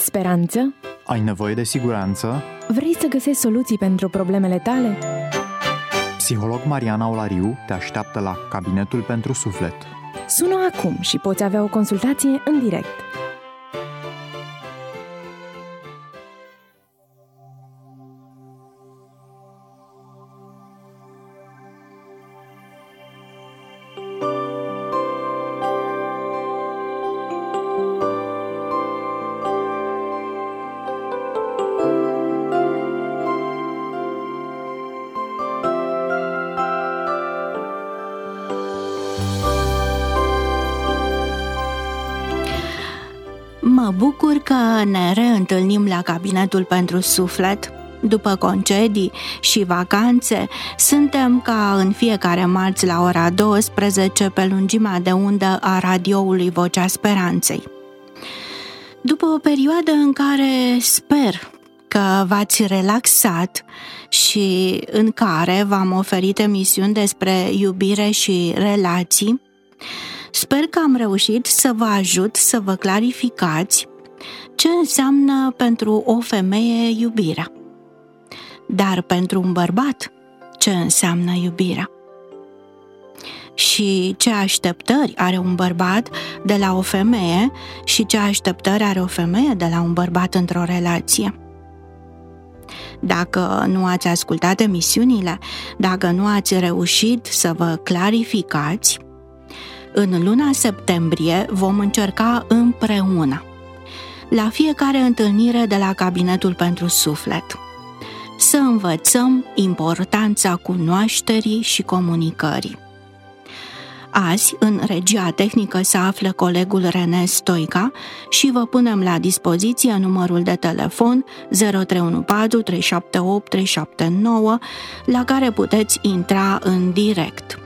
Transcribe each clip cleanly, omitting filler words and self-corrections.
speranță? Ai nevoie de siguranță? Vrei să găsești soluții pentru problemele tale? Psiholog Mariana Olariu te așteaptă la Cabinetul pentru Suflet. Sună acum și poți avea o consultație în direct. Mă bucur că ne reîntâlnim la Cabinetul pentru Suflet. După concedii și vacanțe, suntem ca în fiecare marți la ora 12 pe lungimea de undă a radioului Vocea Speranței. După o perioadă în care sper că v-ați relaxat și în care v-am oferit emisiuni despre iubire și relații, sper că am reușit să vă ajut să vă clarificați ce înseamnă pentru o femeie iubirea. Dar pentru un bărbat, ce înseamnă iubirea? Și ce așteptări are un bărbat de la o femeie și ce așteptări are o femeie de la un bărbat într-o relație? Dacă nu ați ascultat emisiunile, dacă nu ați reușit să vă clarificați, în luna septembrie vom încerca împreună, la fiecare întâlnire de la Cabinetul pentru Suflet, să învățăm importanța cunoașterii și comunicării. Azi, în regia tehnică se află colegul René Stoica și vă punem la dispoziție numărul de telefon 0314 378 379, la care puteți intra în direct.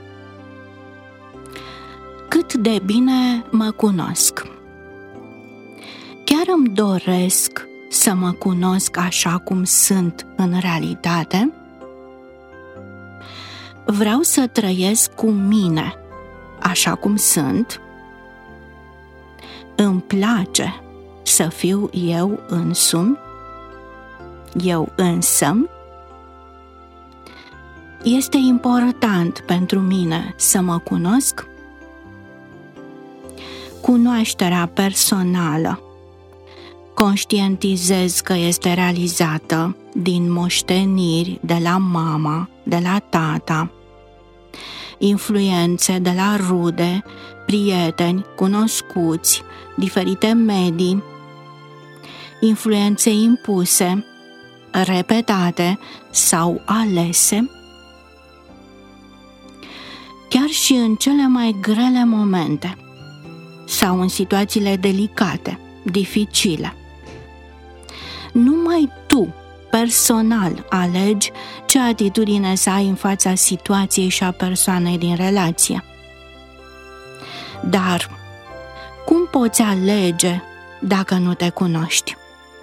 Cât de bine mă cunosc. Chiar îmi doresc să mă cunosc așa cum sunt în realitate? Vreau să trăiesc cu mine așa cum sunt? Îmi place să fiu eu însumi? Eu însămi? Este important pentru mine să mă cunosc? Cunoașterea personală conștientizez că este realizată din moșteniri de la mama, de la tata, influențe de la rude, prieteni, cunoscuți, diferite medii, influențe impuse, repetate sau alese. Chiar și în cele mai grele momente sau în situațiile delicate, dificile. Numai tu, personal, alegi ce atitudine să ai în fața situației și a persoanei din relație. Dar cum poți alege dacă nu te cunoști?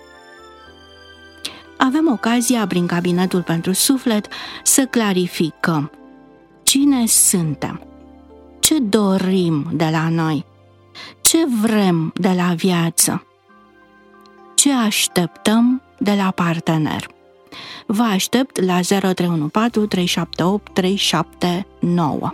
Avem ocazia, prin Cabinetul pentru Suflet, să clarificăm cine suntem, ce dorim de la noi, ce vrem de la viață, ce așteptăm de la partener. Vă aștept la 0314 378 379.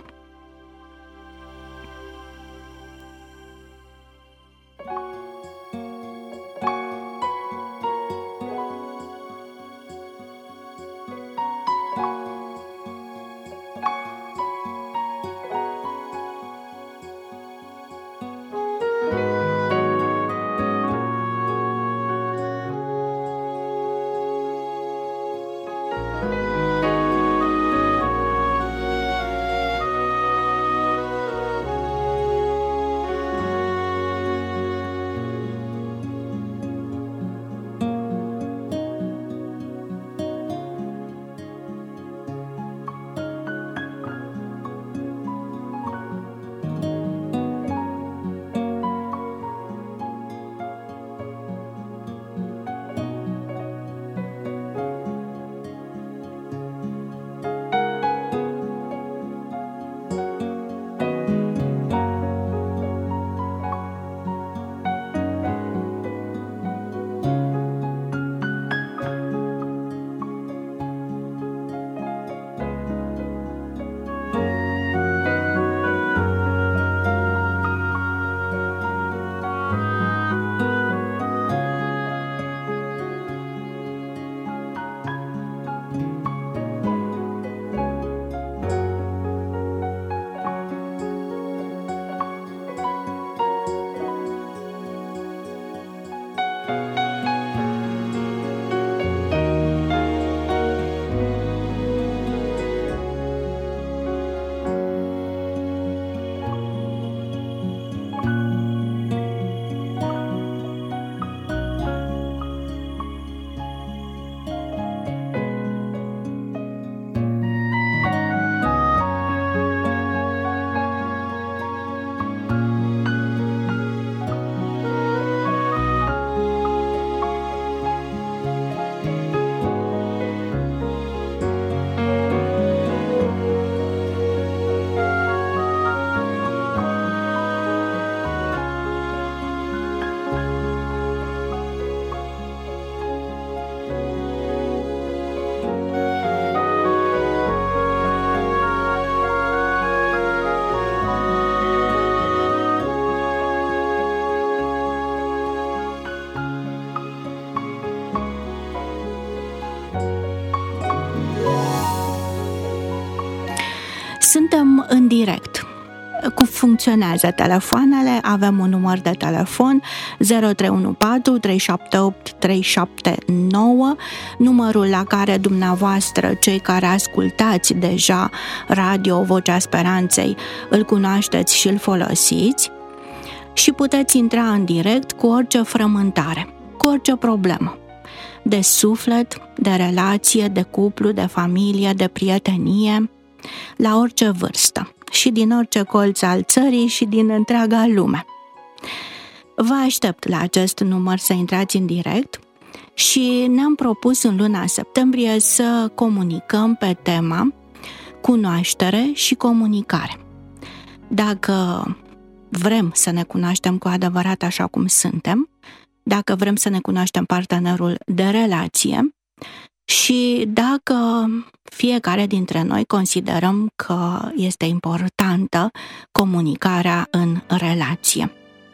Suntem în direct. Cum funcționează telefoanele? Avem un număr de telefon 0314 378 379, numărul la care dumneavoastră, cei care ascultați deja Radio Vocea Speranței, îl cunoașteți și îl folosiți și puteți intra în direct cu orice frământare, cu orice problemă de suflet, de relație, de cuplu, de familie, de prietenie, la orice vârstă și din orice colț al țării și din întreaga lume. Vă aștept la acest număr să intrați în direct și ne-am propus în luna septembrie să comunicăm pe tema cunoaștere și comunicare. Dacă vrem să ne cunoaștem cu adevărat așa cum suntem, dacă vrem să ne cunoaștem partenerul de relație și dacă fiecare dintre noi considerăm că este importantă comunicarea în relație.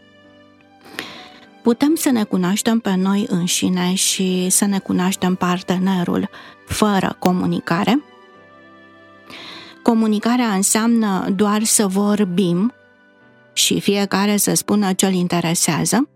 Putem să ne cunoaștem pe noi înșine și să ne cunoaștem partenerul fără comunicare? Comunicarea înseamnă doar să vorbim și fiecare să spună ce îl interesează?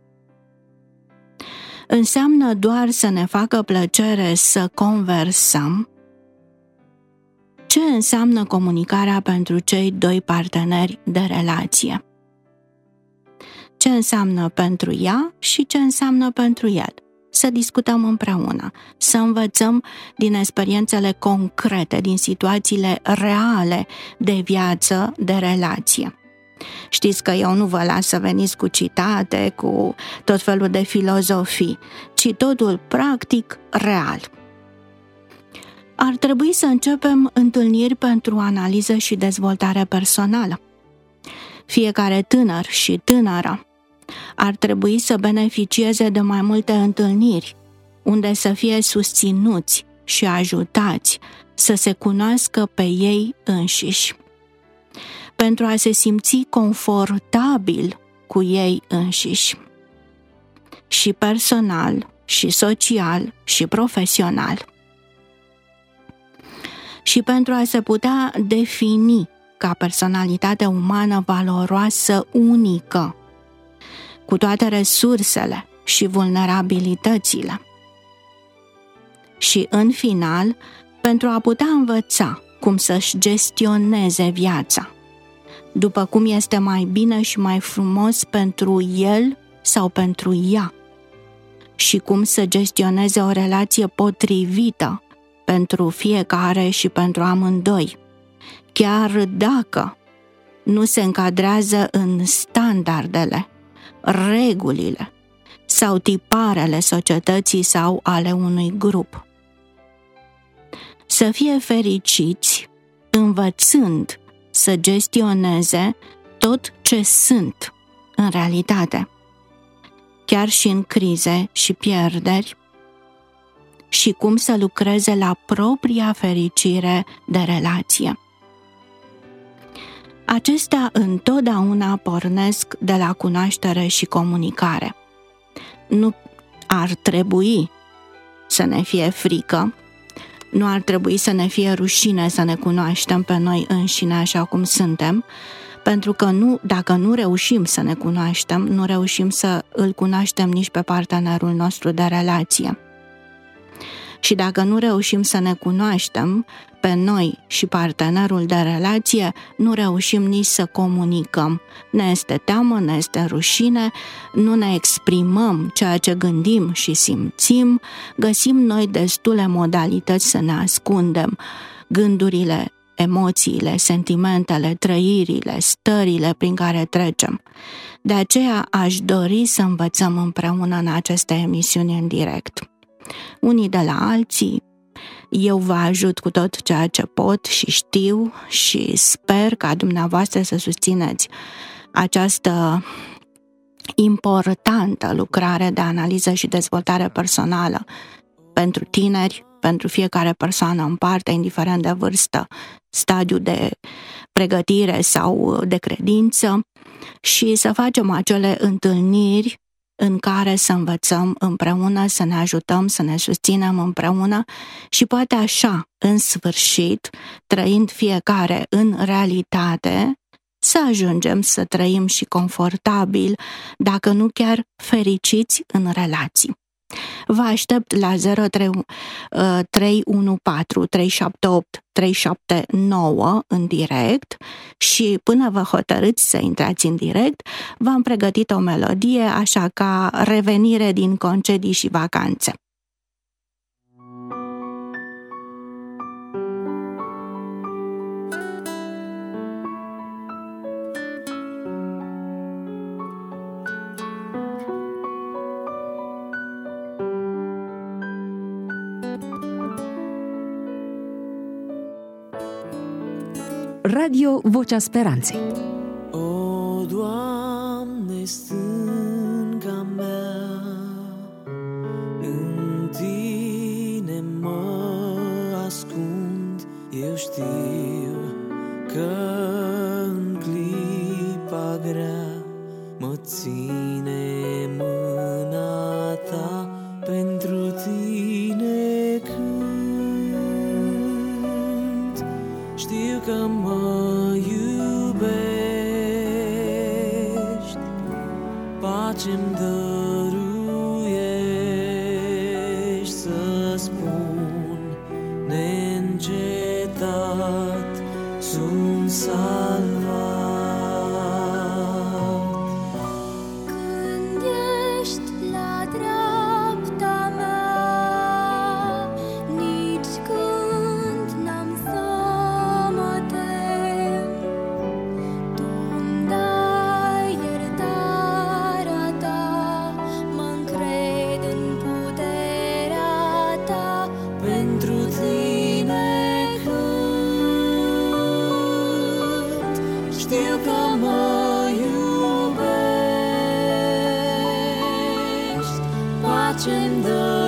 Înseamnă doar să ne facă plăcere să conversăm? Ce înseamnă comunicarea pentru cei doi parteneri de relație? Ce înseamnă pentru ea și ce înseamnă pentru el? Să discutăm împreună, să învățăm din experiențele concrete, din situațiile reale de viață, de relație. Știți că eu nu vă las să veniți cu citate, cu tot felul de filozofii, ci totul practic, real. Ar trebui să începem întâlniri pentru analiză și dezvoltare personală. Fiecare tânăr și tânără ar trebui să beneficieze de mai multe întâlniri, unde să fie susținuți și ajutați să se cunoască pe ei înșiși, pentru a se simți confortabil cu ei înșiși, și personal, și social, și profesional, și pentru a se putea defini ca personalitate umană valoroasă, unică, cu toate resursele și vulnerabilitățile. Și, în final, pentru a putea învăța cum să-și gestioneze viața, după cum este mai bine și mai frumos pentru el sau pentru ea, și cum să gestioneze o relație potrivită pentru fiecare și pentru amândoi, chiar dacă nu se încadrează în standardele, regulile sau tiparele societății sau ale unui grup. Să fie fericiți învățând să gestioneze tot ce sunt în realitate, chiar și în crize și pierderi, și cum să lucreze la propria fericire de relație. Acestea întotdeauna pornesc de la cunoaștere și comunicare. Nu ar trebui să ne fie frică, nu ar trebui să ne fie rușine să ne cunoaștem pe noi înșine așa cum suntem, pentru că dacă nu reușim să ne cunoaștem, nu reușim să îl cunoaștem nici pe partenerul nostru de relație. Și dacă nu reușim să ne cunoaștem pe noi și partenerul de relație, nu reușim nici să comunicăm. Ne este teamă, ne este rușine, nu ne exprimăm ceea ce gândim și simțim, găsim noi destule modalități să ne ascundem gândurile, emoțiile, sentimentele, trăirile, stările prin care trecem. De aceea aș dori să învățăm împreună în aceste emisiuni în direct. Unii de la alții, eu vă ajut cu tot ceea ce pot și știu și sper ca dumneavoastră să susțineți această importantă lucrare de analiză și dezvoltare personală pentru tineri, pentru fiecare persoană în parte, indiferent de vârstă, stadiu de pregătire sau de credință, și să facem acele întâlniri în care să învățăm împreună, să ne ajutăm, să ne susținem împreună și poate așa, în sfârșit, trăind fiecare în realitate, să ajungem să trăim și confortabil, dacă nu chiar fericiți în relații. Vă aștept la 0314 378 379 în direct și până vă hotărâți să intrați în direct, v-am pregătit o melodie, așa ca revenire din concedii și vacanțe. Radio Vocea Speranței. O, Doamne, stânga mea, în Tine mă ascund. Eu știu că în clipa grea mă ține mâna Ta, pentru Tine cânt. Știu că mă iubești, pace-mi dăruiești, să spun neîncetat, sunt salvat. Când ești la dreapta mea, nici când n-am să mă tem. Tu-mi dai iertarea Ta, mă-ncred în puterea Ta, pentru Tine cânt. Știu că mă iubești, pace-mi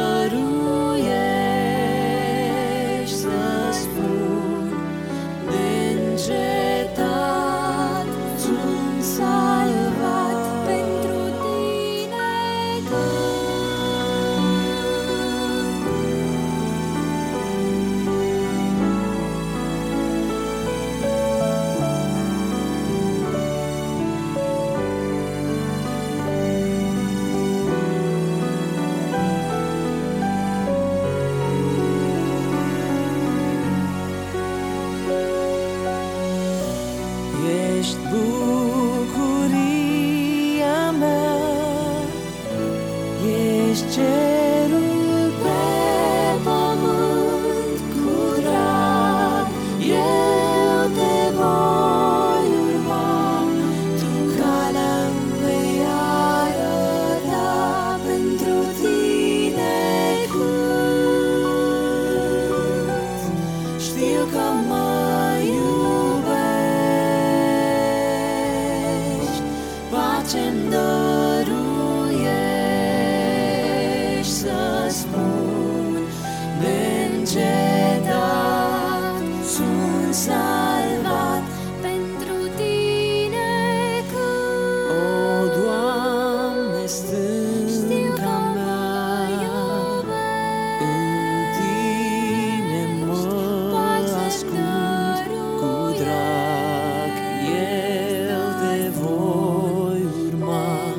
dăruiești, să spun neîncetat, sunt salvat, pentru Tine Ești bucuria mea, ești cerul pe pământ, cu drag eu te voi urma, tu calea-mi vei arăta, pentru Tine cânt. Știu că mă iubești, pace-mi dăruiești, să spun neîncetat, sunt salvat, pentru Tine cânt. O, Doamne, stânga mea, în Tine mă ascund, cu drag eu te voi urma.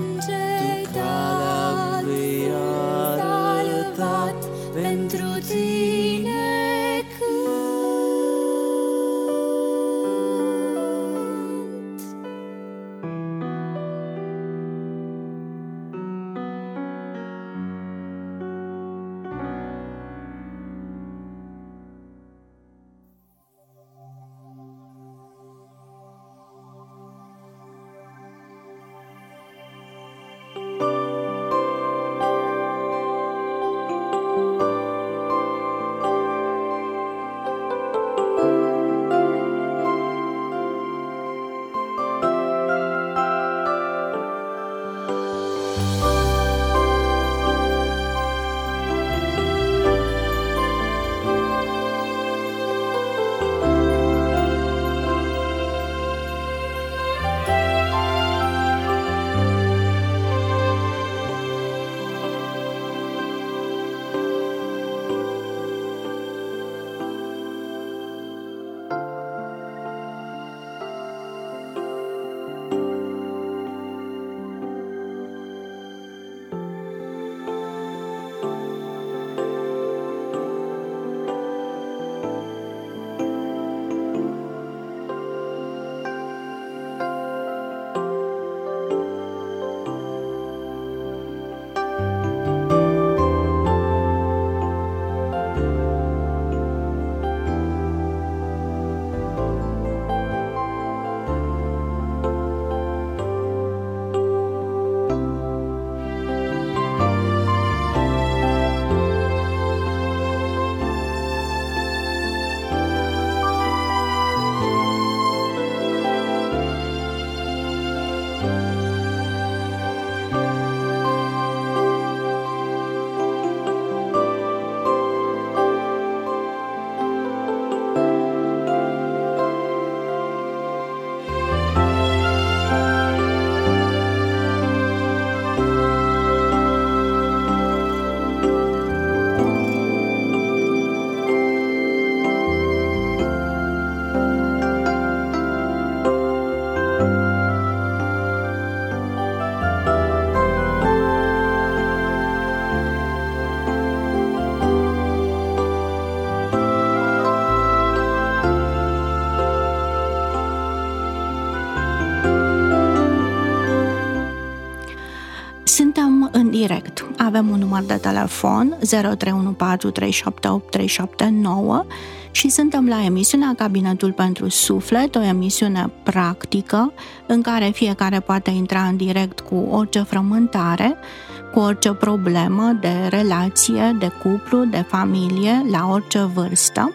direct. Avem un număr de telefon 0314 378 379 și suntem la emisiunea Cabinetul pentru Suflet, o emisiune practică în care fiecare poate intra în direct cu orice frământare, cu orice problemă de relație, de cuplu, de familie, la orice vârstă.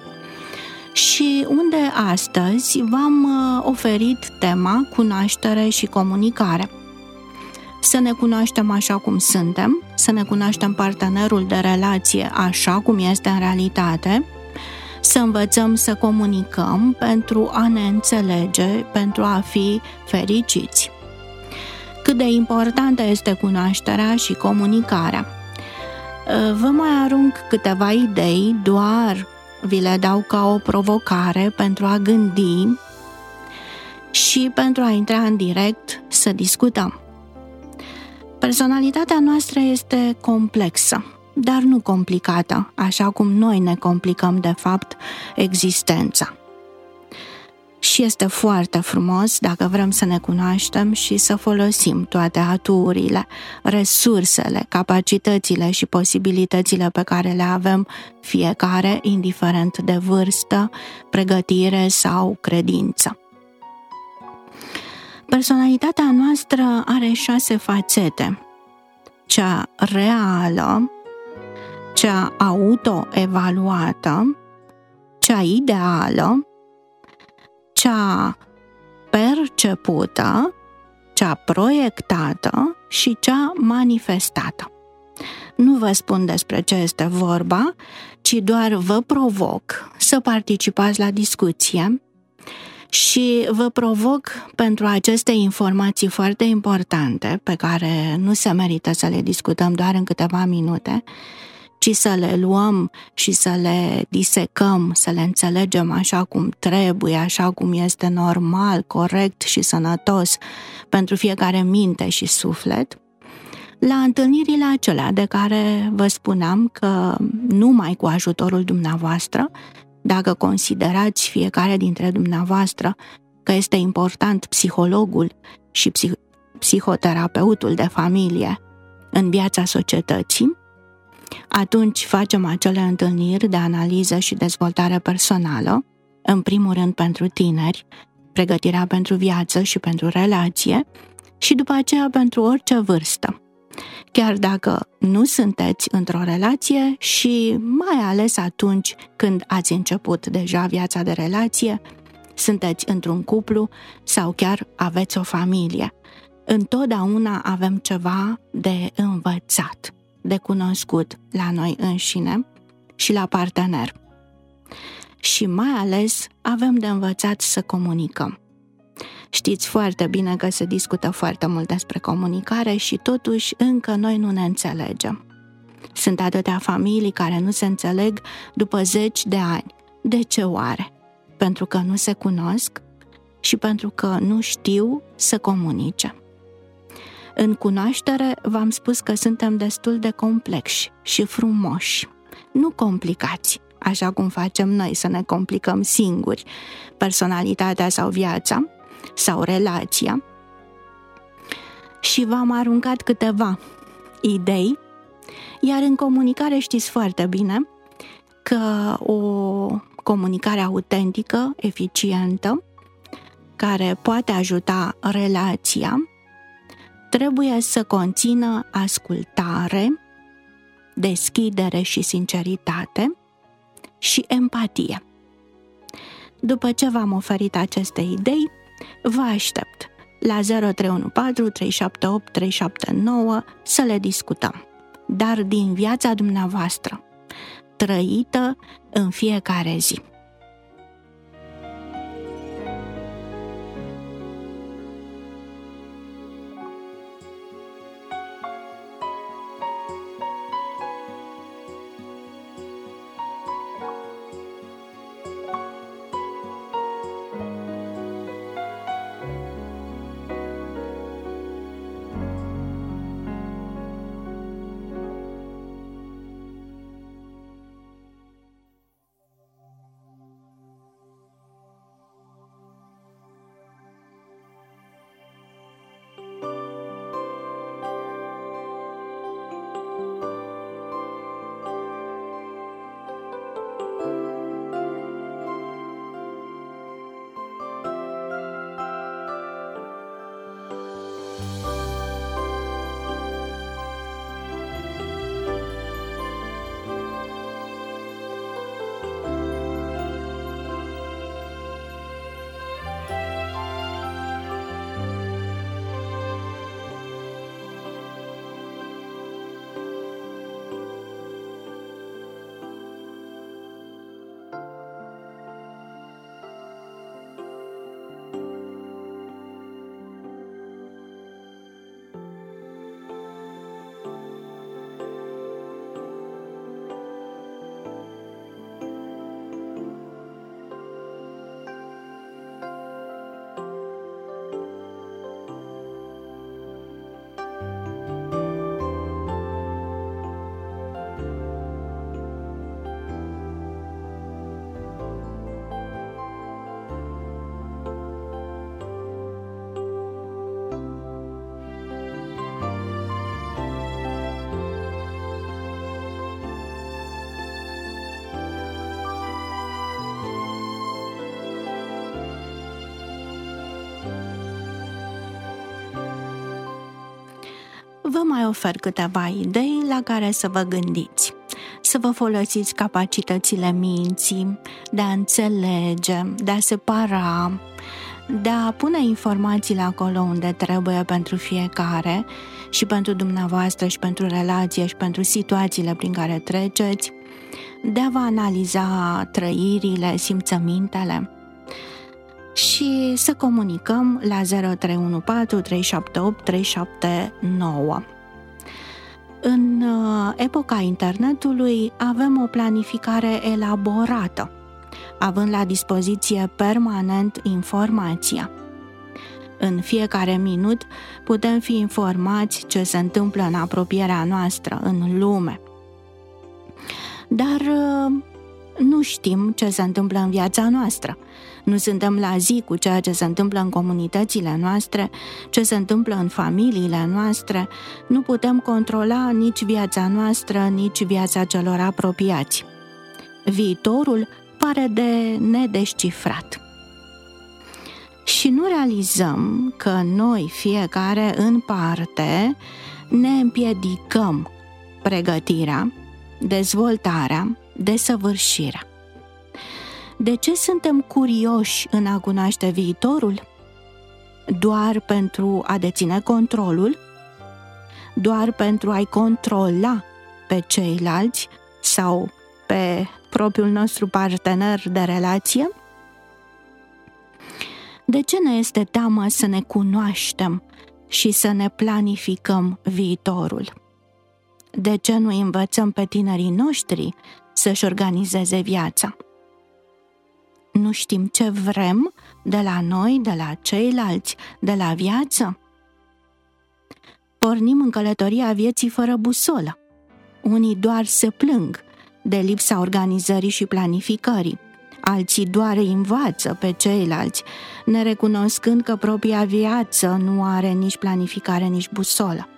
Și unde astăzi v-am oferit tema cunoaștere și comunicare. Să ne cunoaștem așa cum suntem, să ne cunoaștem partenerul de relație așa cum este în realitate, să învățăm să comunicăm pentru a ne înțelege, pentru a fi fericiți. Cât de importantă este cunoașterea și comunicarea. Vă mai arunc câteva idei, doar vi le dau ca o provocare pentru a gândi și pentru a intra în direct să discutăm. Personalitatea noastră este complexă, dar nu complicată, așa cum noi ne complicăm de fapt existența. Și este foarte frumos dacă vrem să ne cunoaștem și să folosim toate aturile, resursele, capacitățile și posibilitățile pe care le avem fiecare, indiferent de vârstă, pregătire sau credință. Personalitatea noastră are 6 fațete: cea reală, cea autoevaluată, cea ideală, cea percepută, cea proiectată și cea manifestată. Nu vă spun despre ce este vorba, ci doar vă provoc să participați la discuție și vă provoc pentru aceste informații foarte importante, pe care nu se merită să le discutăm doar în câteva minute, ci să le luăm și să le disecăm, să le înțelegem așa cum trebuie, așa cum este normal, corect și sănătos pentru fiecare minte și suflet, la întâlnirile acelea de care vă spuneam că numai cu ajutorul dumneavoastră, dacă considerați fiecare dintre dumneavoastră că este important psihologul și psihoterapeutul de familie în viața societății, atunci facem acele întâlniri de analiză și dezvoltare personală, în primul rând pentru tineri, pregătirea pentru viață și pentru relație, și după aceea pentru orice vârstă. Chiar dacă nu sunteți într-o relație și mai ales atunci când ați început deja viața de relație, sunteți într-un cuplu sau chiar aveți o familie. Întotdeauna avem ceva de învățat, de cunoscut la noi înșine și la partener. Și mai ales avem de învățat să comunicăm. Știți foarte bine că se discută foarte mult despre comunicare și totuși încă noi nu ne înțelegem. Sunt atâtea familii care nu se înțeleg după 10 de ani. De ce oare? Pentru că nu se cunosc și pentru că nu știu să comunice. În cunoaștere v-am spus că suntem destul de complexi și frumoși, nu complicați, așa cum facem noi să ne complicăm singuri personalitatea sau viața sau relația. Și v-am aruncat câteva idei, iar în comunicare știți foarte bine că o comunicare autentică, eficientă, care poate ajuta relația, trebuie să conțină ascultare, deschidere și sinceritate și empatie. După ce v-am oferit aceste idei, vă aștept la 0314 378 379 să le discutăm, dar din viața dumneavoastră, trăită în fiecare zi. vă mai ofer câteva idei la care să vă gândiți. Să vă folosiți capacitățile minții de a înțelege, de a separa, de a pune informațiile acolo unde trebuie pentru fiecare și pentru dumneavoastră și pentru relație și pentru situațiile prin care treceți, de a vă analiza trăirile, simțămintele și să comunicăm la 0314 378 379. În epoca internetului avem o planificare elaborată, având la dispoziție permanent informația. În fiecare minut putem fi informați ce se întâmplă în apropierea noastră, în lume. Dar nu știm ce se întâmplă în viața noastră. Nu suntem la zi cu ceea ce se întâmplă în comunitățile noastre, ce se întâmplă în familiile noastre. Nu putem controla nici viața noastră, nici viața celor apropiați. Viitorul pare de nedescifrat. Și nu realizăm că noi, fiecare în parte, ne împiedicăm pregătirea, dezvoltarea, desăvârșirea. De ce suntem curioși în a cunoaște viitorul? Doar pentru a deține controlul? Doar pentru a-i controla pe ceilalți sau pe propriul nostru partener de relație? De ce ne este teamă să ne cunoaștem și să ne planificăm viitorul? De ce nu învățăm pe tinerii noștri să-și organizeze viața? Nu știm ce vrem de la noi, de la ceilalți, de la viață? Pornim în călătoria vieții fără busolă. Unii doar se plâng de lipsa organizării și planificării. Alții doar îi învață pe ceilalți, nerecunoscând că propria viață nu are nici planificare, nici busolă.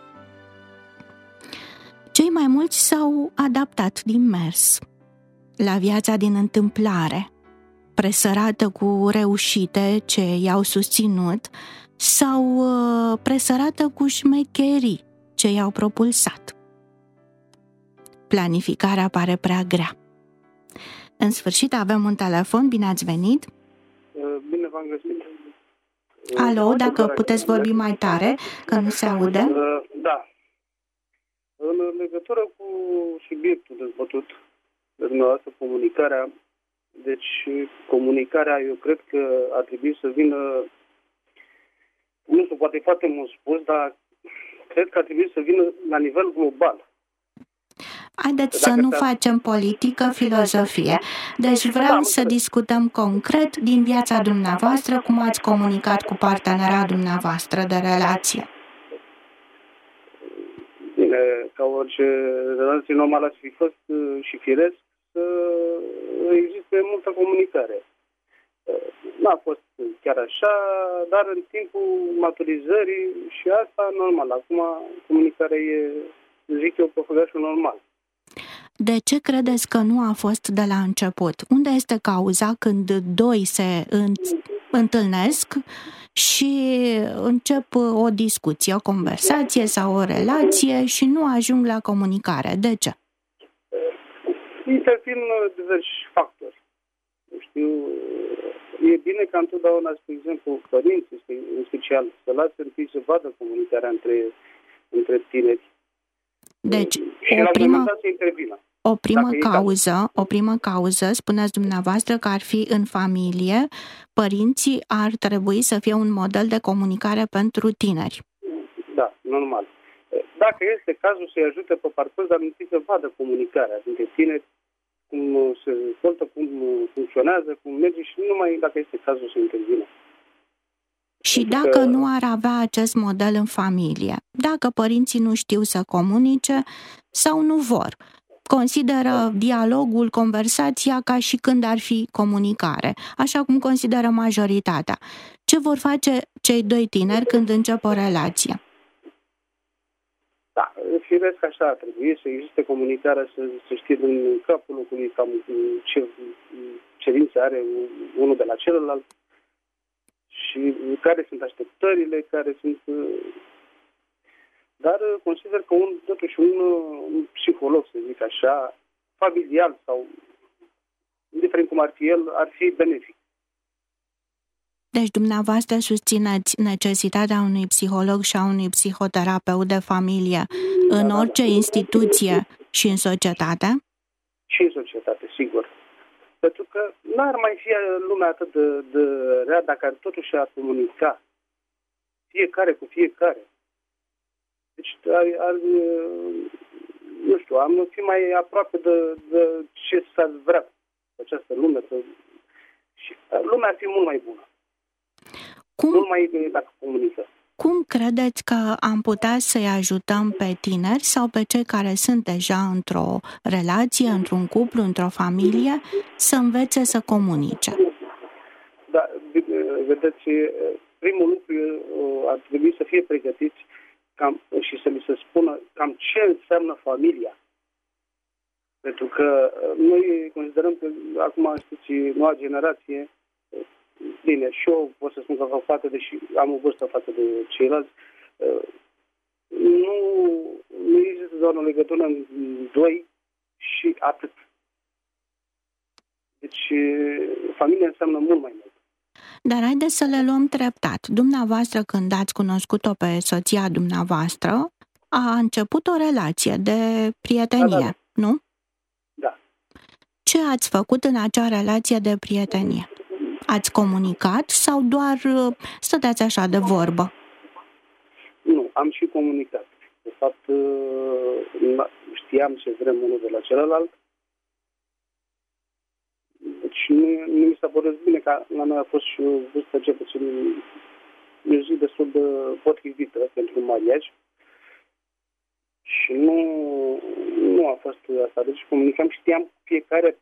Cei mai mulți s-au adaptat din mers la viața din întâmplare, presărată cu reușite ce i-au susținut sau presărată cu șmecherii ce i-au propulsat. Planificarea pare prea grea. În sfârșit avem un telefon, bine ați venit! Bine v-am găsit! Alo, dacă puteți vorbi mai tare, că nu se aude. Da. În legătură cu subiectul dezbătut de dumneavoastră, comunicarea, deci comunicarea, eu cred că ar trebui să vină, nu știu, poate foarte mult spus, dar cred că ar trebui să vină la nivel global. Haideți să nu facem politică, filozofie. Deci vreau să discutăm concret din viața dumneavoastră, cum ați comunicat cu partenera dumneavoastră de relație. Bine, ca orice relație normală să fi fost și firesc, să existe multă comunicare. N-a fost chiar așa, dar în timpul maturizării și asta normal. Acum comunicarea e, zic eu, propăgașul normal. De ce credeți că nu a fost de la început? Unde este cauza când doi se întâlnesc și încep o discuție, o conversație sau o relație și nu ajung la comunicare? De ce? Intervin diversi factori. Știu, e bine ca întotdeauna, spre exemplu, părinții, în special, să lasă întâi să vadă comunicarea între tineri. Deci, o primă cauză, spuneți dumneavoastră că ar fi în familie, părinții ar trebui să fie un model de comunicare pentru tineri. Da, normal. Dacă este cazul, să-i ajute pe parcurs, dar întâi să vadă comunicarea dintre tineri, cum se dezvoltă, cum funcționează, cum merge și numai dacă este cazul să intervină. Și dacă nu ar avea acest model în familie, dacă părinții nu știu să comunice sau nu vor, consideră dialogul, conversația ca și când ar fi comunicare, așa cum consideră majoritatea. Ce vor face cei doi tineri când încep o relație? Da, firesc așa ar trebui să existe comunicarea, să știe din capul locului cam ce cerințe are unul de la celălalt și care sunt așteptările, care sunt Dar consider că totuși un psiholog, să zic așa, familial sau indiferent cum ar fi el, ar fi benefic. Deci dumneavoastră susțineți necesitatea unui psiholog și a unui psihoterapeut de familie în orice instituție și în societate? Și în societate, sigur. Pentru că n-ar mai fi lumea atât de rea dacă totuși ar comunica fiecare cu fiecare. Deci nu știu, am fi mai aproape de ce s-ar vrea această lume. Și lumea ar fi mult mai bună. Mult mai bine dacă comunică. Cum credeți că am putea să-i ajutăm pe tineri sau pe cei care sunt deja într-o relație, într-un cuplu, într-o familie, să învețe să comunice? Da, vedeți, primul lucru ar trebui să fie pregătiți și să li se spună cam ce înseamnă familia. Pentru că noi considerăm că acum, știți, noua generație, bine, și eu pot să spun că fac față, deși am o vârstă față de ceilalți, nu există doar o legătură în doi și atât. Deci, familia înseamnă mult mai mult. Dar haideți să le luăm treptat. Dumneavoastră, când ați cunoscut-o pe soția dumneavoastră, a început o relație de prietenie, nu? Da. Ce ați făcut în acea relație de prietenie? Ați comunicat sau doar stăteați așa de vorbă? Nu, am și comunicat. De fapt, știam ce vrem unul de la celălalt. Deci nu mi s-a părut bine că la noi a fost și o vârstă ce puțin, eu zic, destul de potrivită pentru un mariaj. Și nu a fost asta. Deci comunicam, știam fiecare,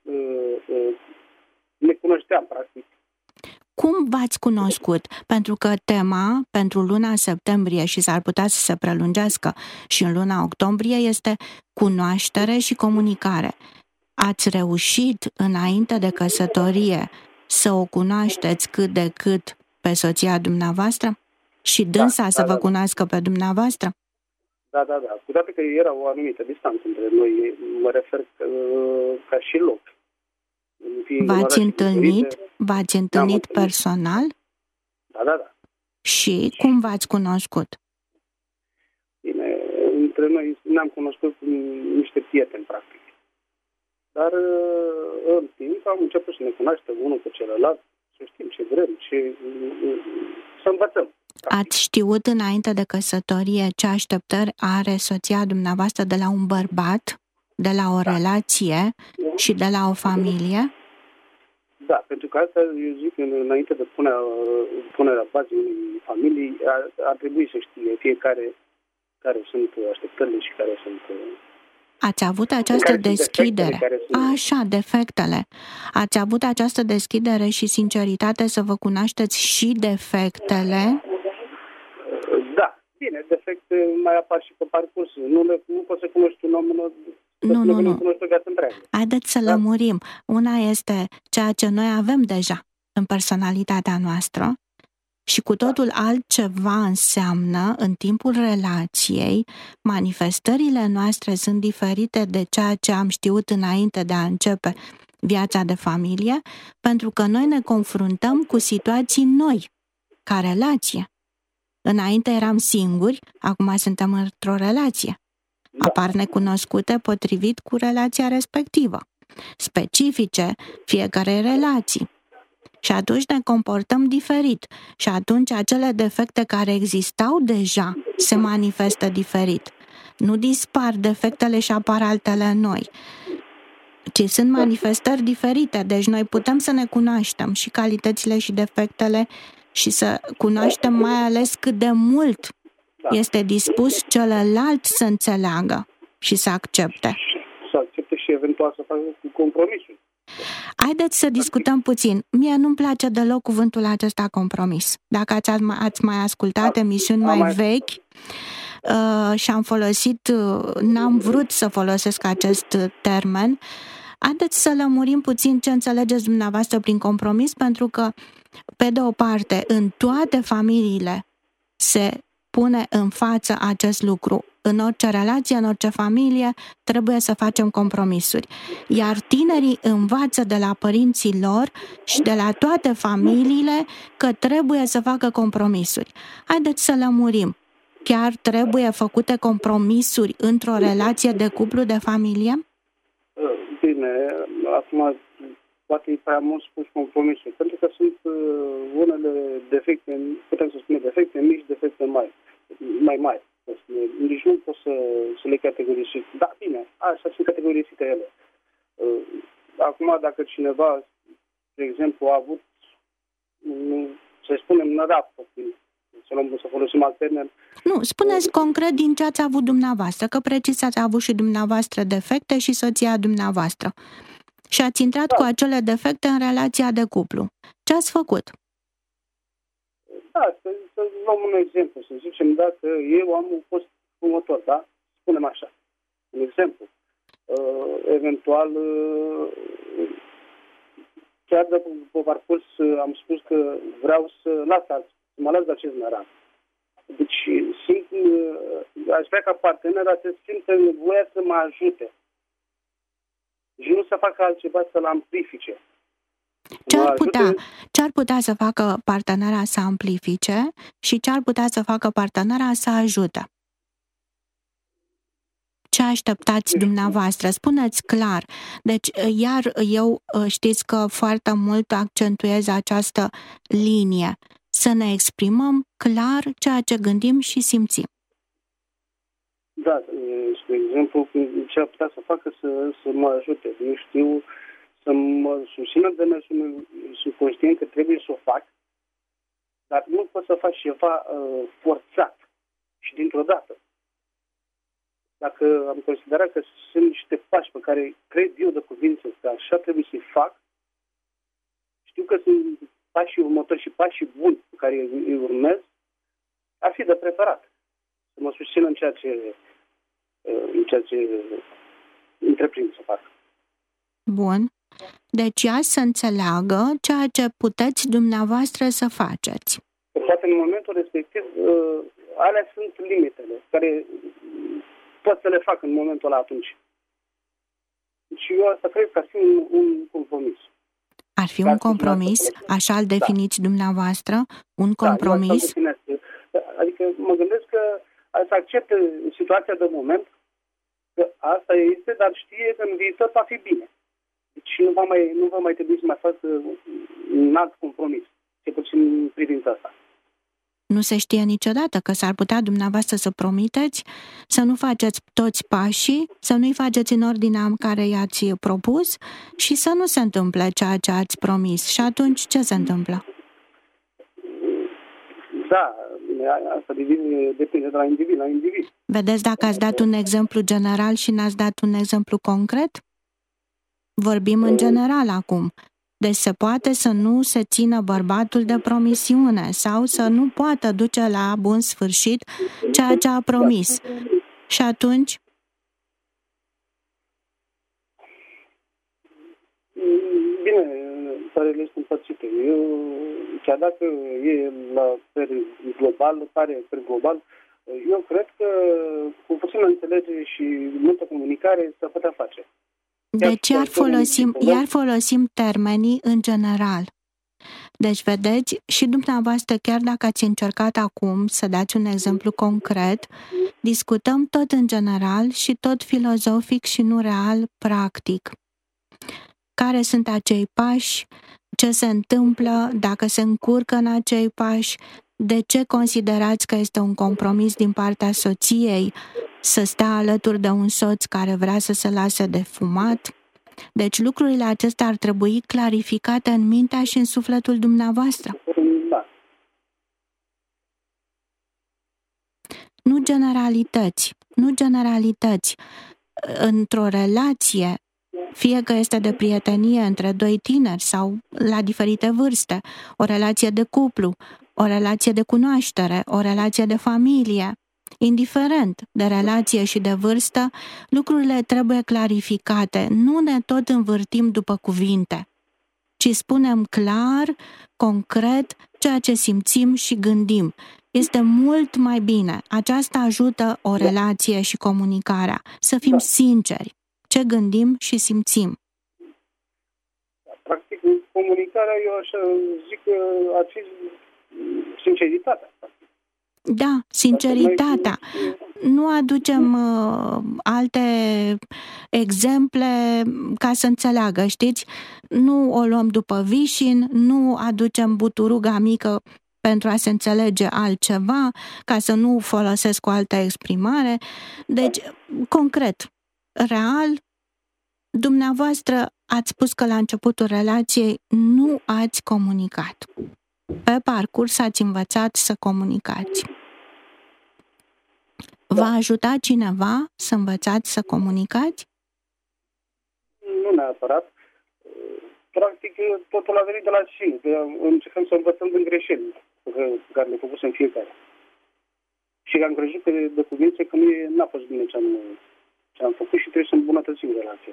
ne cunoșteam, practic. Cum v-ați cunoscut? Pentru că tema pentru luna septembrie și s-ar putea să se prelungească și în luna octombrie este cunoaștere și comunicare. Ați reușit înainte de căsătorie să o cunoașteți cât de cât pe soția dumneavoastră? Și dânsa să vă cunoască pe dumneavoastră? Da. Cu toate că era o anumită distanță între noi, mă refer ca și loc. V-ați întâlnit personal? Da. Și cum v-ați cunoscut? Bine, între noi ne-am cunoscut cu niște prieteni, practic. Dar în timp am început să ne cunoaștem unul cu celălalt, să știm ce vrem, să învățăm. Ați știut înainte de căsătorie ce așteptări are soția dumneavoastră de la un bărbat, de la o relație și de la o familie? Da, pentru că asta, eu zic, înainte de punerea bazei unei familii, ar trebui să știe fiecare care sunt așteptările și care sunt... Ați avut această deschidere. Așa, defectele. Ați avut această deschidere și sinceritate să vă cunoașteți și defectele? Da, bine, defecte mai apar și pe parcurs. Nu poți să cunoști un om, nu. Cunoști o viață întreagă. Haideți să lămurim. Una este ceea ce noi avem deja în personalitatea noastră și cu totul altceva înseamnă în timpul relației, manifestările noastre sunt diferite de ceea ce am știut înainte de a începe viața de familie, pentru că noi ne confruntăm cu situații noi, ca relație. Înainte eram singuri, acum suntem într-o relație. Apar necunoscute potrivit cu relația respectivă, specifice fiecare relații. Și atunci ne comportăm diferit. Și atunci acele defecte care existau deja se manifestă diferit. Nu dispar defectele și apar altele noi, ci sunt manifestări diferite. Deci noi putem să ne cunoaștem și calitățile și defectele și să cunoaștem mai ales cât de mult este dispus celălalt să înțeleagă și să accepte. Să accepte și eventual să facă compromisul. Haideți să discutăm puțin. Mie nu-mi place deloc cuvântul acesta compromis. Dacă ați mai ascultat emisiuni mai vechi și am folosit, n-am vrut să folosesc acest termen, haideți să lămurim puțin ce înțelegeți dumneavoastră prin compromis, pentru că, pe de o parte, în toate familiile se pune în față acest lucru. în orice relație, în orice familie, trebuie să facem compromisuri. Iar tinerii învață de la părinții lor și de la toate familiile că trebuie să facă compromisuri. Haideți să lămurim. Chiar trebuie făcute compromisuri într-o relație de cuplu, de familie? Bine, acum poate e prea mult spus compromisul, pentru că sunt unele defecte, putem să spunem defecte mici, defecte mai mari. Nici nu pot să le categorisic. Da, bine, așa sunt categorisite ele. Acum, dacă cineva, de exemplu, a avut, să spunem, nărav copil, să folosim alt termen. Nu, spuneți concret din ce ați avut dumneavoastră, că precis ați avut și dumneavoastră defecte și soția dumneavoastră. Și ați intrat cu acele defecte în relația de cuplu. Ce ați făcut? Da, să luăm un exemplu, să zicem, dacă eu am fost următor, da? Spunem așa, un exemplu. Eventual, chiar după parcurs am spus că vreau să mă las de acest nărav. Deci aș vrea ca partenera să simtă nevoia să mă ajute. Și nu să facă altceva, să-l amplifice. Ce ar putea să facă partenera să amplifice și ce ar putea să facă partenera să ajute? Ce așteptați dumneavoastră? Spuneți clar. Deci, iar eu știți că foarte mult accentuez această linie. Să ne exprimăm clar ceea ce gândim și simțim. Da, de exemplu, ce ar putea să facă să mă ajute. Eu știu, să mă susțină de mersul, sunt conștient că trebuie să o fac, dar nu pot să fac ceva forțat și dintr-o dată. Dacă am considerat că sunt niște pași pe care cred eu de cuvință că așa trebuie să-i fac, știu că sunt pașii următori și pașii buni pe care îi urmez, ar fi de preferat. Să mă susțină în ceea ce întreprind să fac. Bun. Deci ea să înțeleagă ceea ce puteți dumneavoastră să faceți. Poate în momentul respectiv, alea sunt limitele care pot să le fac în momentul ăla atunci. Și eu asta cred că ar fi un compromis. Ar fi un compromis? Așa îl definiți dumneavoastră? Un compromis? Adică mă gândesc că să accepte situația de moment, că asta este, dar știe că în viitor va fi bine. Deci nu va mai trebui să mai facă un alt compromis, ce puțin în privința asta. Nu se știe niciodată, că s-ar putea dumneavoastră să promiteți să nu faceți toți pașii, să nu-i faceți în ordinea în care i-ați propus și să nu se întâmple ceea ce ați promis. Și atunci ce se întâmplă? Da, asta depinde de la individ la individ. Vedeți, dacă ați dat un exemplu general și n-ați dat un exemplu concret? Vorbim în general acum. Deci se poate să nu se țină bărbatul de promisiune sau să nu poată duce la bun sfârșit ceea ce a promis. Și atunci? Bine, părerile sunt împărțite. Chiar dacă e la per global, eu cred că cu puțină înțelegere și multă comunicare se putea face. Deci iar folosim termenii în general. Deci, vedeți, și dumneavoastră, chiar dacă ați încercat acum să dați un exemplu concret, discutăm tot în general și tot filozofic și nu real, practic. Care sunt acei pași, ce se întâmplă, dacă se încurcă în acei pași, de ce considerați că este un compromis din partea soției să stea alături de un soț care vrea să se lase de fumat? Deci lucrurile acestea ar trebui clarificate în mintea și în sufletul dumneavoastră. Da. Nu generalități. Într-o relație, fie că este de prietenie între doi tineri sau la diferite vârste, o relație de cuplu, o relație de cunoaștere, o relație de familie, indiferent de relație și de vârstă, lucrurile trebuie clarificate. Nu ne tot învârtim după cuvinte, ci spunem clar, concret, ceea ce simțim și gândim. este mult mai bine. Aceasta ajută o relație și comunicarea. Să fim sinceri. Ce gândim și simțim. Practic, comunicarea, eu așa zic că ar fi sinceritatea. Da, sinceritatea. Nu aducem alte exemple ca să înțeleagă, știți? Nu o luăm după vișin, nu aducem buturuga mică pentru a se înțelege altceva, ca să nu folosesc o altă exprimare. Deci, concret, real, dumneavoastră ați spus că la începutul relației nu ați comunicat. Pe parcurs ați învățat să comunicați. V-a ajutat cineva să învățați să comunicați? Nu neapărat. Practic, totul a venit de la sine. Încercăm să învățăm din greșeli pe care le făcusem fiecare. Și am crezut că de cuvinte că n-a fost bine ce am făcut și trebuie să îmbunătățim relația.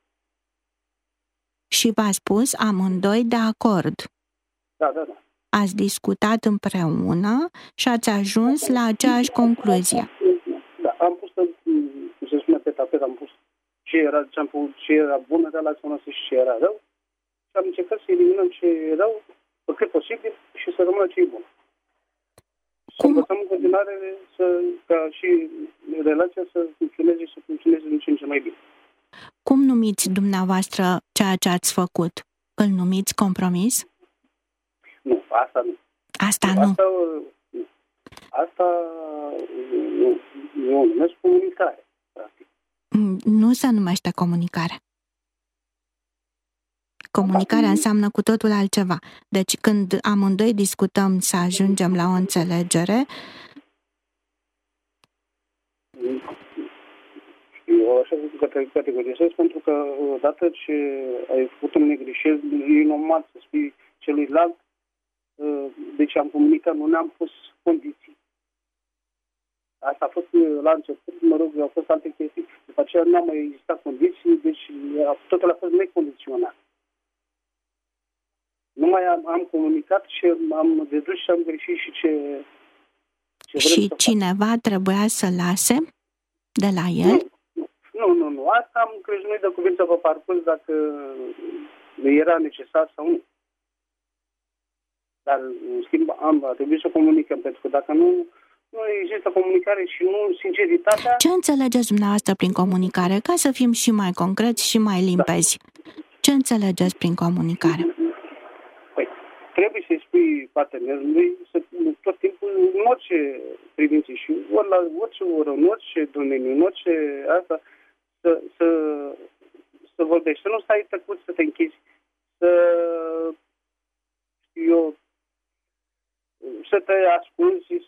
Și v-a spus amândoi de acord. Da. Ați discutat împreună și ați ajuns la aceeași concluzie. Da, am pus, cum se spune, pe tapet, am pus ce era bună relația noastră și ce era rău și am încercat să eliminăm ce e rău pe cât posibil și să rămână ce e bun. Să învățăm în continuare ca și relația să funcționeze din ce în ce mai bine. Cum numiți dumneavoastră ceea ce ați făcut? Îl numiți compromis? Nu, asta nu. Asta nu. Asta eu numesc comunicare, practic. Nu se numește comunicare. Comunicarea înseamnă cu totul altceva. Deci când amândoi discutăm să ajungem la o înțelegere, eu așa categorizez pentru că odată ce ai făcut un negreșel, e normal să spui celuilalt. Deci am comunicat, nu ne-am pus condiții. Asta a fost la început, au fost alte chestii. După aceea n-au mai existat condiții, deci totul a fost necondiționat. Nu mai am comunicat și am dedus și am greșit și ce vrem și să cineva fac. Trebuia să lase de la el? Nu. Asta am crezut noi de cuvinte pe parcurs dacă era necesar sau nu. Dar, în schimb, a trebuit să comunicăm, pentru că dacă nu există comunicare și nu sinceritatea... Ce înțelegeți dumneavoastră prin comunicare? Ca să fim și mai concreți și mai limpezi. Da. Ce înțelegeți prin comunicare? Păi, trebuie să-i spui partenerului tot timpul, în orice privință și ori la orice oră, în orice domeniu, în orice asta, să vorbești, să nu stai tăcut, să te închizi, să te asculți și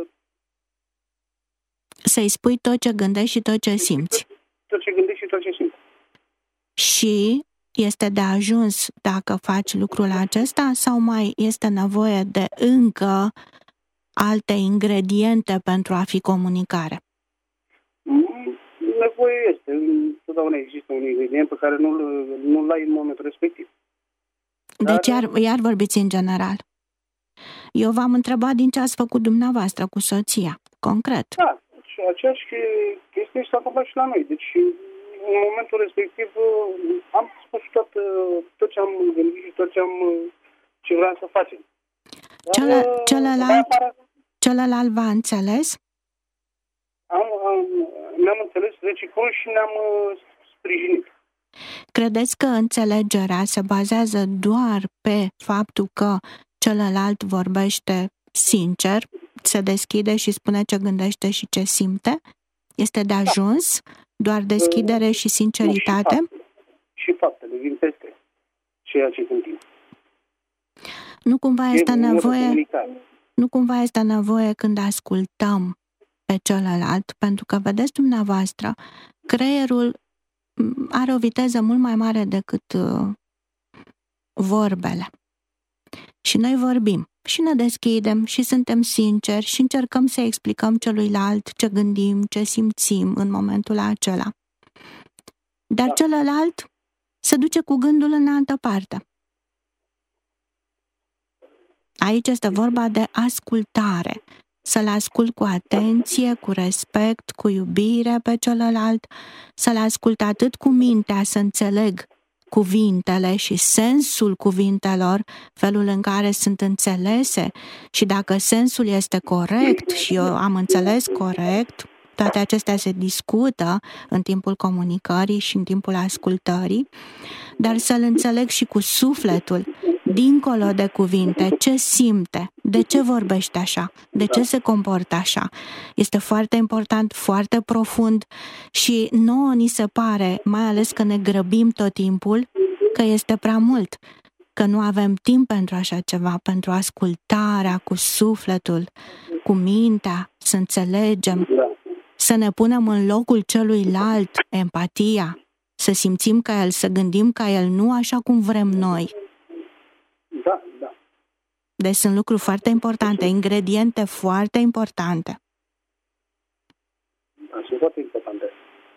să-i spui tot ce gândești și tot ce simți. Tot ce gândești și tot ce simți. Și este de ajuns dacă faci lucrul acesta sau mai este nevoie de încă alte ingrediente pentru a fi comunicare? Nevoie este. Totdeauna există un ingredient pe care nu-l ai în momentul respectiv. Deci iar vorbiți în general. Eu v-am întrebat din ce ați făcut dumneavoastră cu soția, concret. Da, și aceeași chestie s-a întâmplat și la noi. Deci, în momentul respectiv, am spus tot ce am gândit și tot ce vreau să facem. Celălalt v-a înțeles? Ne-am înțeles reciproc și ne-am sprijinit. Credeți că înțelegerea se bazează doar pe faptul că celălalt vorbește sincer, se deschide și spune ce gândește și ce simte? Este de ajuns? Doar deschidere și sinceritate? Și faptele vin peste ceea ce gândim. Nu cumva este nevoie când ascultăm pe celălalt, pentru că, vedeți dumneavoastră, creierul are o viteză mult mai mare decât vorbele. Și noi vorbim și ne deschidem și suntem sinceri și încercăm să explicăm celuilalt ce gândim, ce simțim în momentul acela. Dar celălalt se duce cu gândul în altă parte. Aici este vorba de ascultare. să-l ascult cu atenție, cu respect, cu iubire pe celălalt, să-l ascult atât cu mintea, să înțeleg cuvintele și sensul cuvintelor, felul în care sunt înțelese și dacă sensul este corect și eu am înțeles corect, toate acestea se discută în timpul comunicării și în timpul ascultării, dar să-l înțeleg și cu sufletul, dincolo de cuvinte, ce simte, de ce vorbește așa, de ce se comportă așa. Este foarte important, foarte profund și nouă ni se pare, mai ales că ne grăbim tot timpul, că este prea mult, că nu avem timp pentru așa ceva, pentru ascultarea cu sufletul, cu mintea, să înțelegem, să ne punem în locul celuilalt, empatia, să simțim ca el, să gândim ca el, nu așa cum vrem noi. Da. Deci sunt lucruri foarte importante, ingrediente foarte importante. Da, sunt foarte importante.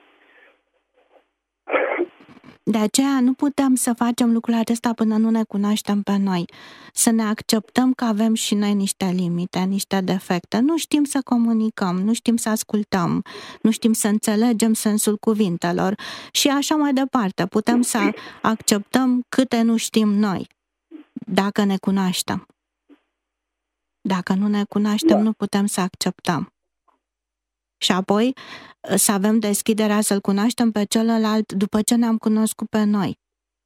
De aceea nu putem să facem lucrul acesta până nu ne cunoaștem pe noi. Să ne acceptăm că avem și noi niște limite, niște defecte. Nu știm să comunicăm, nu știm să ascultăm, nu știm să înțelegem sensul cuvintelor și așa mai departe. Putem să acceptăm câte nu știm noi, dacă ne cunoaștem. Dacă nu ne cunoaștem, nu putem să acceptăm. Și apoi să avem deschiderea să-l cunoaștem pe celălalt după ce ne-am cunoscut pe noi.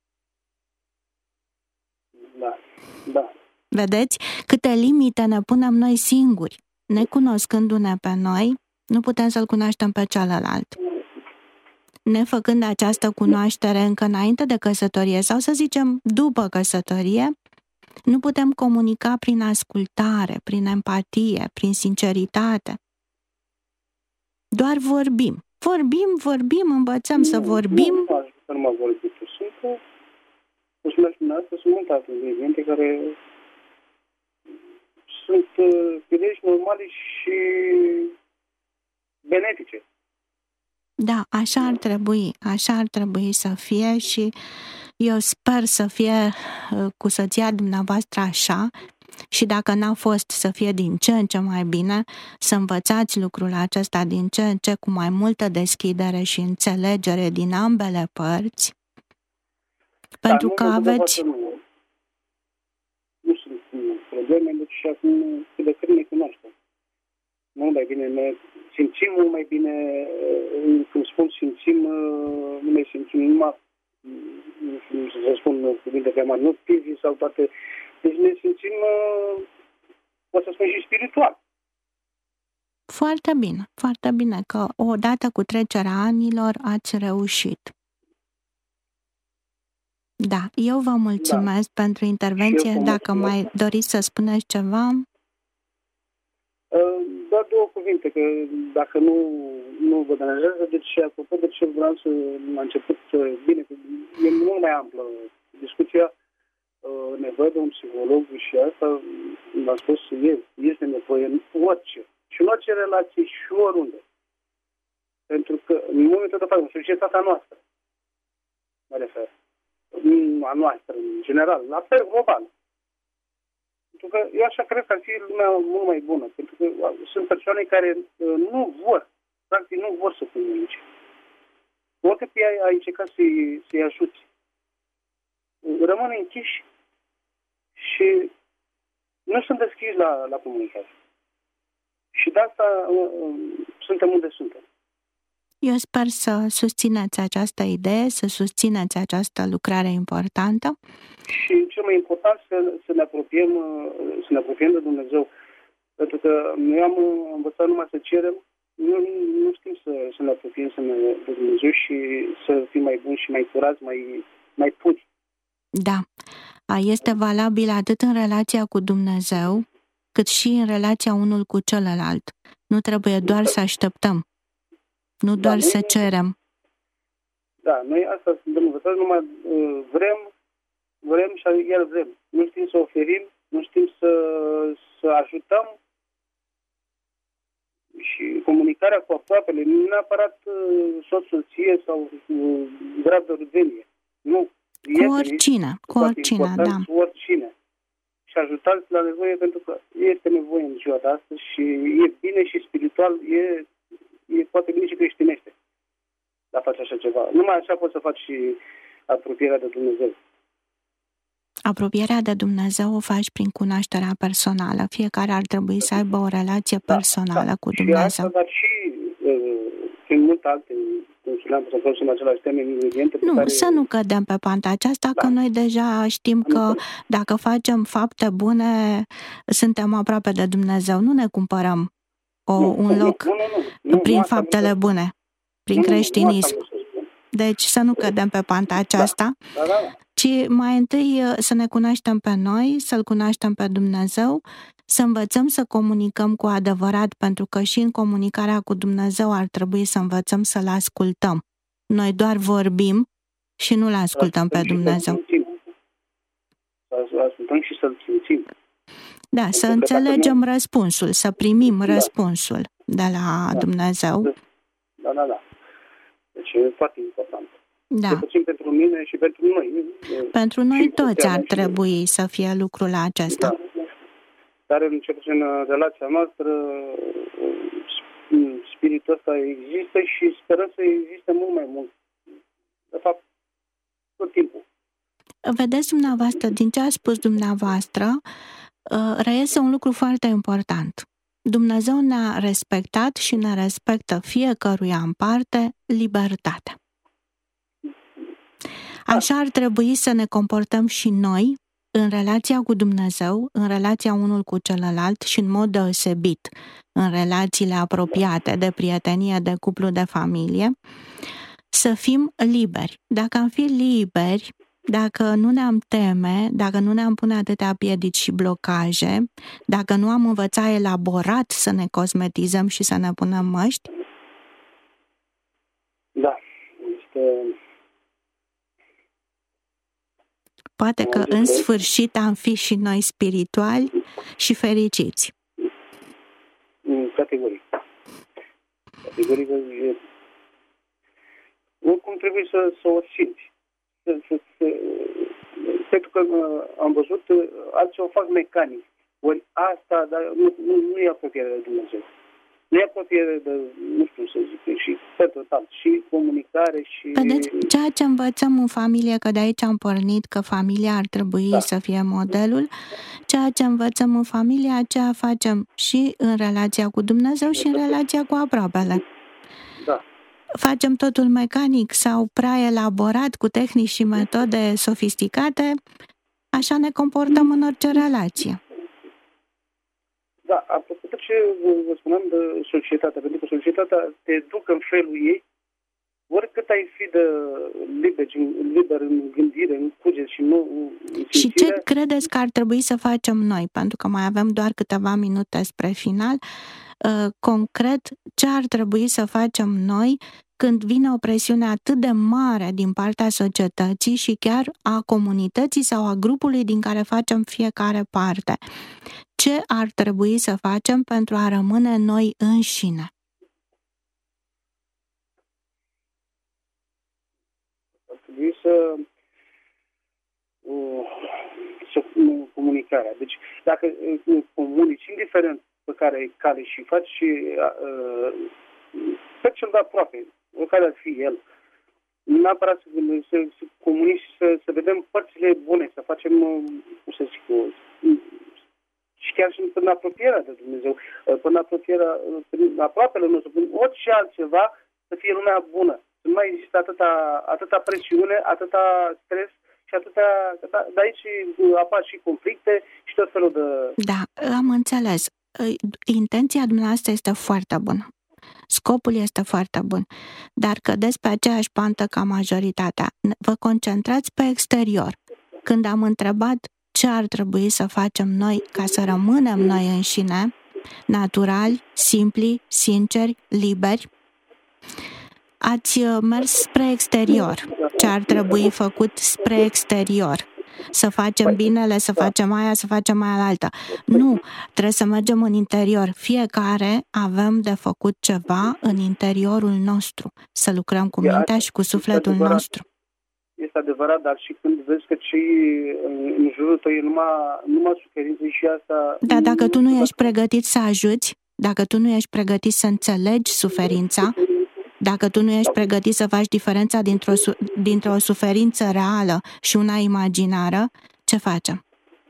Da. Vedeți? Câte limite ne punem noi singuri. Necunoscându-ne pe noi, nu putem să-l cunoaștem pe celălalt. Nefăcând această cunoaștere încă înainte de căsătorie sau să zicem după căsătorie, nu putem comunica prin ascultare, prin empatie, prin sinceritate. Doar vorbim. Vorbim, învățăm să vorbim. Nu m-a vorbit. Sunt multe alte ingrediente care sunt firești, normale și benefice. Da, așa ar trebui să fie și eu sper să fie cu soția dumneavoastră așa și dacă n-a fost să fie din ce în ce mai bine, să învățați lucrul acesta din ce în ce cu mai multă deschidere și înțelegere din ambele părți, pentru că aveți... Nu sunt probleme, deci acum cât de cât ne cunoaștem. Mult mai bine ne simțim, mult mai bine, cum spun, simțim, nu mai simțim numai, nu știu să spun cuvinte pe mari, nu fizic sau toate. Deci ne simțim, pot să spun, și spiritual. Foarte bine că odată cu trecerea anilor ați reușit. Da, eu vă mulțumesc pentru intervenție. Dacă mai doriți să spuneți ceva... Doar două cuvinte, că dacă nu vă deranjează, deci apropo de ce vreau să la început, bine, e mult mai amplă discuția, nevoie de un psiholog și asta, v-am spus, este nevoie în orice. Și în orice relație și oriunde. Pentru că în momentul de față, în societatea noastră, mă refer, a noastră, în general, la fel, global. Pentru că eu așa cred că ar fi lumea mult mai bună. Pentru că sunt persoane care nu vor, practic nu vor să comunice. Oricât ai încercat să-i ajuți. Rămân închiși și nu sunt deschiși la comunicare. Și de asta suntem unde suntem. Eu sper să susțineți această idee, să susțineți această lucrare importantă. Și cel mai important să ne apropiem de Dumnezeu. Pentru că noi am învățat numai să cerem, nu știm să ne apropiem de Dumnezeu și să fim mai buni și mai curați, mai puri. Da, este valabil atât în relația cu Dumnezeu, cât și în relația unul cu celălalt. Nu trebuie doar să așteptăm, nu doar să cerem. Da, noi asta suntem învățați, numai vrem și iar vrem. Nu știm să oferim, nu știm să ajutăm și comunicarea cu aproapele, nu neapărat soție sau grad de rudenie. Nu. Cu oricine, da. Oricine. și ajutați la nevoie, pentru că este nevoie în ziua de astăzi și e bine și spiritual, e poate bine și creștinește la face așa ceva. Numai așa poți să faci și apropierea de Dumnezeu. Apropierea de Dumnezeu o faci prin cunoașterea personală. Fiecare ar trebui să aibă o relație personală cu Dumnezeu. Și asta, dar și prin multe alte, cum spuneam, să folosim același teme, ingrediente. Să nu cădem pe panta aceasta, că noi deja știm că dacă facem fapte bune, suntem aproape de Dumnezeu. Nu ne cumpărăm un loc prin faptele bune, prin creștinism. Deci să nu cădem pe panta aceasta, ci mai întâi să ne cunoaștem pe noi, să-L cunoaștem pe Dumnezeu, să învățăm să comunicăm cu adevărat, pentru că și în comunicarea cu Dumnezeu ar trebui să învățăm să-L ascultăm. Noi doar vorbim și nu-L ascultăm pe Dumnezeu. Să ascultăm și să-L simțim. Da, să înțelegem răspunsul, să primim răspunsul de la Dumnezeu. Da. Deci e foarte important. Da. Puțin pentru mine și pentru noi. Pentru noi toți ar trebui să fie lucrul acesta. Da. Dar în relația noastră, spiritul ăsta există și sperăm să existe mult mai mult. De fapt, tot timpul. Vedeți dumneavoastră, din ce a spus dumneavoastră, reiese un lucru foarte important. Dumnezeu ne-a respectat și ne respectă fiecăruia în parte libertatea. Așa ar trebui să ne comportăm și noi în relația cu Dumnezeu, în relația unul cu celălalt și în mod deosebit în relațiile apropiate de prietenie, de cuplu, de familie, să fim liberi. Dacă am fi liberi, dacă nu ne-am teme, dacă nu ne-am pune atâtea piedici și blocaje, dacă nu am învățat elaborat să ne cosmetizăm și să ne punem măști? Da, poate că în sfârșit am fi și noi spirituali și fericiți. Categoric. Oricum trebuie să o simți. Pentru că am văzut, alții o fac mecanic. Ori asta, dar nu e apropiere de Dumnezeu. Nu e apropiere de, nu știu să zic, și pe total, și comunicare și... Vedeți, ceea ce învățăm în familie, că de aici am pornit, că familia ar trebui să fie modelul, ceea ce învățăm în familie, aceea facem și în relația cu Dumnezeu și în relația cu aproapele. Da. Facem totul mecanic sau prea elaborat, cu tehnici și metode sofisticate, așa ne comportăm în orice relație. Da, apropo de ce vă spuneam de societate, pentru că societatea te educă în felul ei, oricât ai fi de liber în gândire, în cuget și nu în simțire. Și ce credeți că ar trebui să facem noi? Pentru că mai avem doar câteva minute spre final. Concret, ce ar trebui să facem noi când vine o presiune atât de mare din partea societății și chiar a comunității sau a grupului din care facem fiecare parte? Ce ar trebui să facem pentru a rămâne noi înșine? Ar trebui să comunicarea. Deci, dacă comunici, indiferent pe care cale și faci și pe cel de aproape, oricare ar fi el, neapărat să comunici, să vedem părțile bune, să facem, cum să zic, și chiar și până apropierea de Dumnezeu, până aproapele nostru, până orice altceva, să fie lumea bună. Să nu mai există atâta presiune, atâta stres și atâta... De aici apar și conflicte și tot felul de... Da, am înțeles. Intenția dumneavoastră este foarte bună. Scopul este foarte bun. Dar cădeți pe aceeași pantă ca majoritatea. Vă concentrați pe exterior. Când am întrebat ce ar trebui să facem noi ca să rămânem noi înșine, naturali, simpli, sinceri, liberi, ați mers spre exterior. Ce ar trebui făcut spre exterior? Să facem binele, să facem aia, să facem aia alta. Nu, trebuie să mergem în interior. Fiecare avem de făcut ceva în interiorul nostru. Să lucrăm cu mintea și cu sufletul nostru. este adevărat, dar și când vezi că cei în jurul tău e numai suferință și asta... Dar dacă tu nu ești pregătit să ajuți, dacă tu nu ești pregătit să înțelegi suferința, dacă tu nu ești pregătit să faci diferența dintre o suferință reală și una imaginară, ce facem?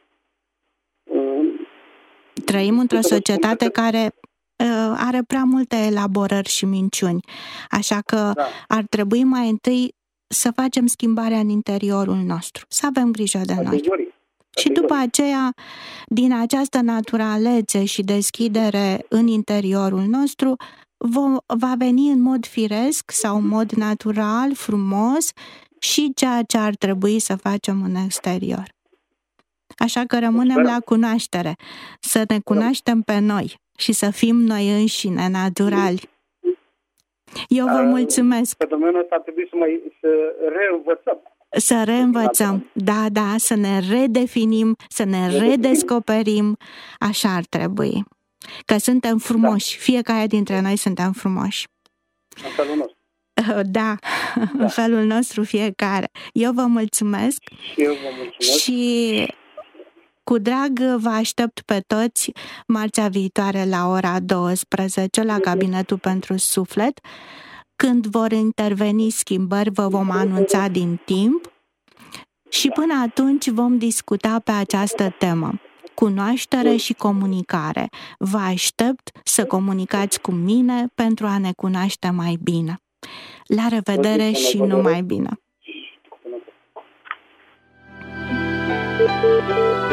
Trăim într-o societate care are prea multe elaborări și minciuni, așa că ar trebui mai întâi să facem schimbarea în interiorul nostru, să avem grijă de noi. Și după aceea, din această naturalețe și deschidere în interiorul nostru, va veni în mod firesc sau în mod natural, frumos, și ceea ce ar trebui să facem în exterior. Așa că rămânem la cunoaștere, să ne cunoaștem pe noi și să fim noi înșine, naturali. Eu vă mulțumesc. Pe domeniul ăsta ar trebui să reînvățăm. Să reînvățăm, da, să ne redefinim, să ne redescoperim, așa ar trebui. Că suntem frumoși, fiecare dintre noi suntem frumoși. În felul nostru. Da, în felul nostru fiecare. Eu vă mulțumesc. Și eu vă mulțumesc. Și cu drag vă aștept pe toți marțea viitoare la ora 12 la Cabinetul pentru Suflet. Când vor interveni schimbări, vă vom anunța din timp și până atunci vom discuta pe această temă. Cunoaștere și comunicare. Vă aștept să comunicați cu mine pentru a ne cunoaște mai bine. La revedere și numai bine!